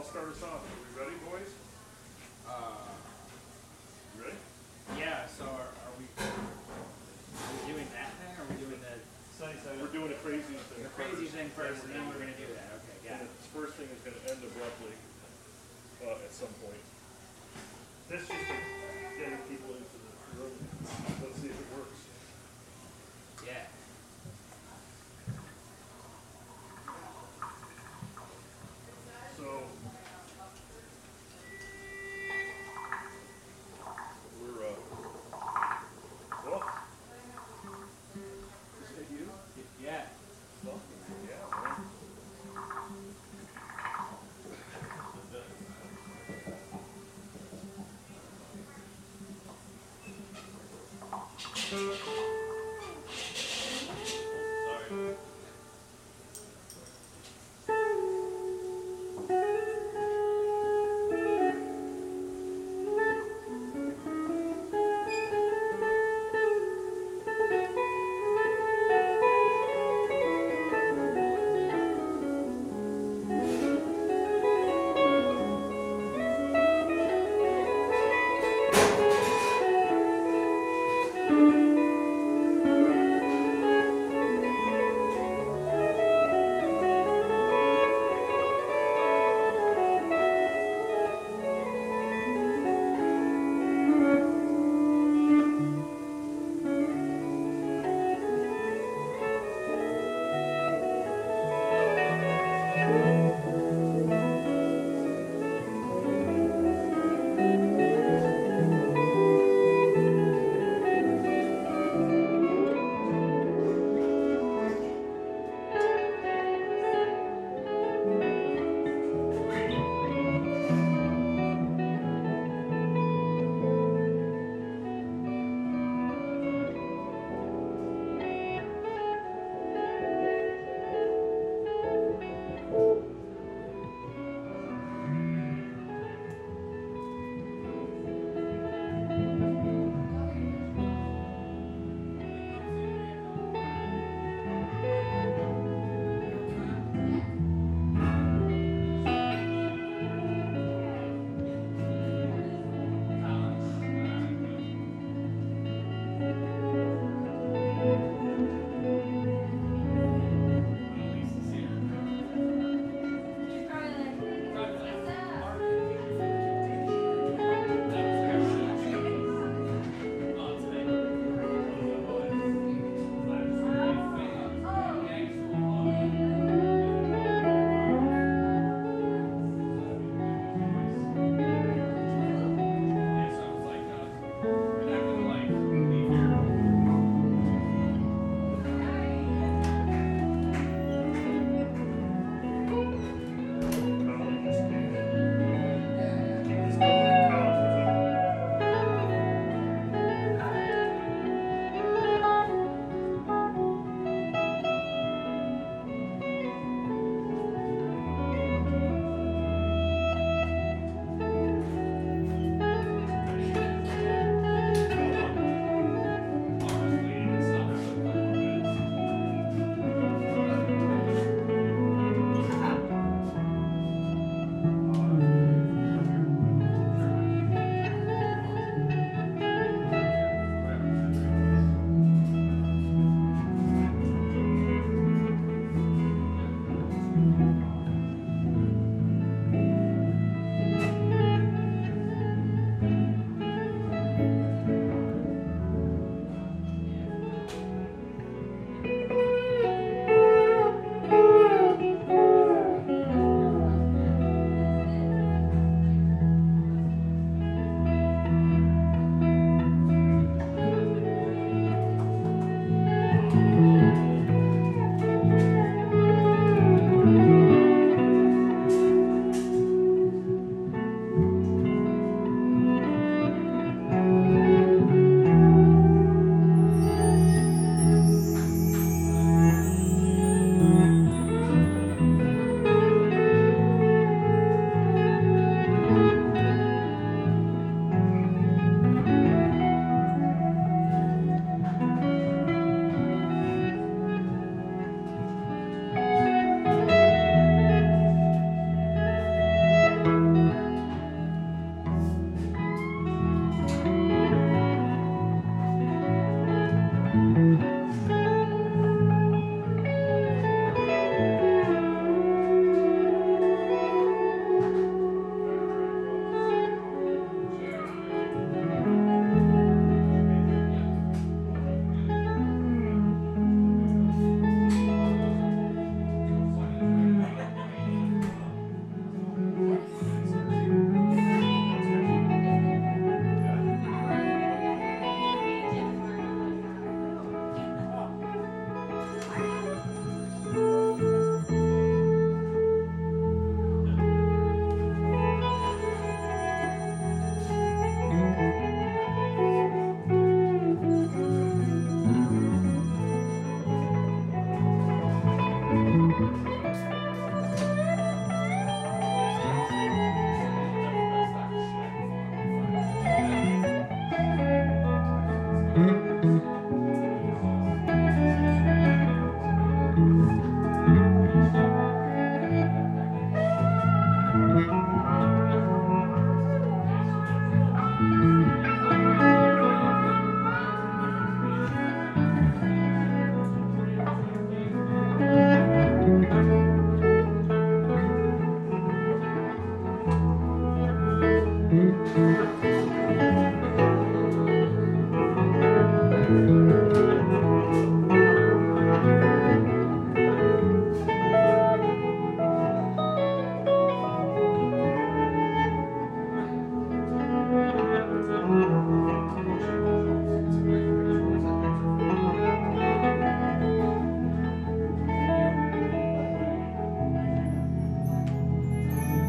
I'll start us off. Are we ready, boys? You ready? Yeah, so are we doing that thing, or are we doing the sunny side We're doing a crazy thing. the crazy thing first, and then we're going to do that. Okay, got And it. the first thing is going to end abruptly at some point. That's just getting people into the room. Let's see if it works. Yeah. So we're well, is it you? Yeah. Well, yeah, man.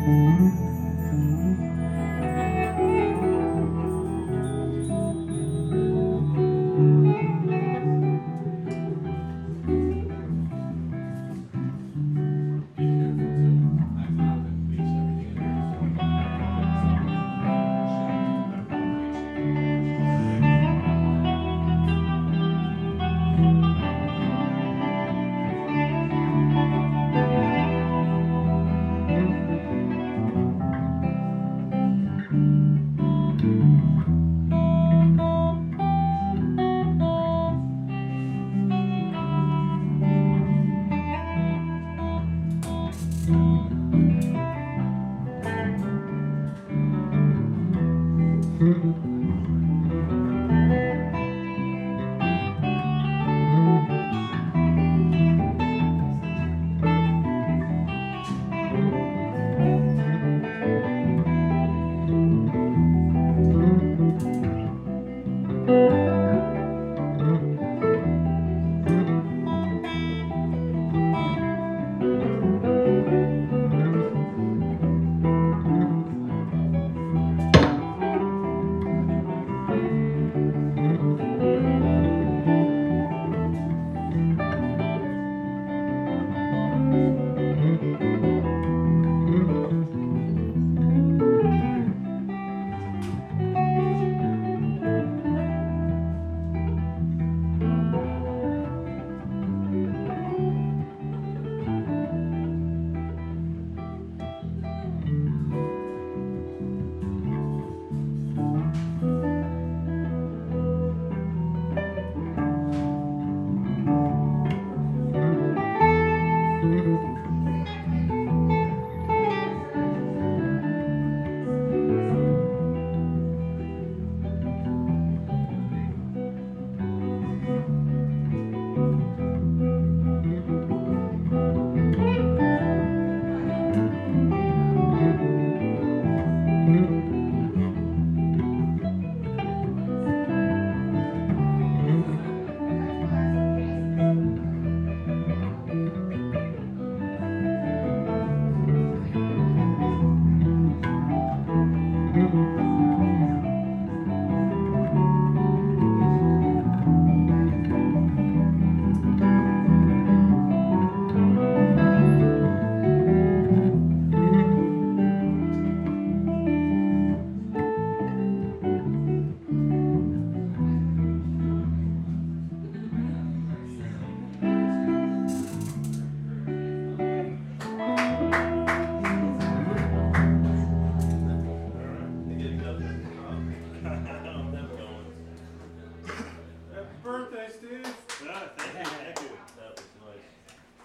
Birthday, Steve. Yeah, thank you, thank you. That was nice.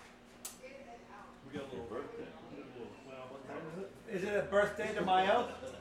We got a little Birthday. Well, what time is it? Is it a birthday to Mayo?